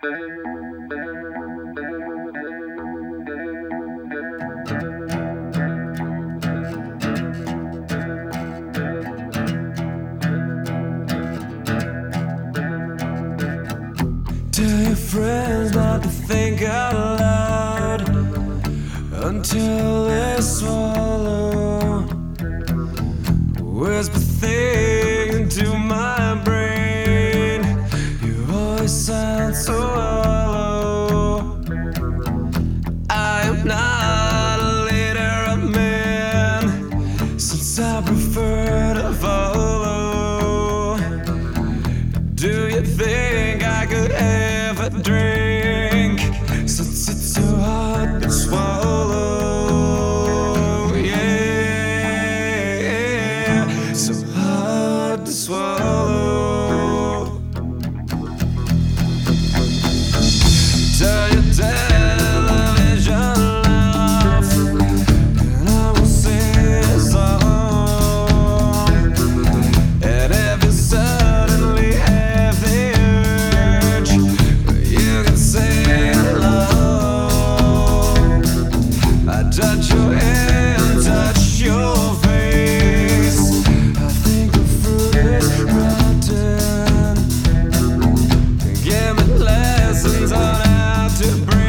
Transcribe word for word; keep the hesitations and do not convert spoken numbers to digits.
Tell your friends not to think out loud until they swallow. Whisper things into my brain. Your voice sounds so hollow. I am not a leader of men, since I prefer to follow. Do you think I could ever drink, since it's so hard to swallow? Yeah, so hard to swallow. Turn your television off, and I will sing a song. And if you suddenly have the urge, you can sing along. I touch your hand, touch your face. I think the fruit is rotten. Give me lessons on how to breathe.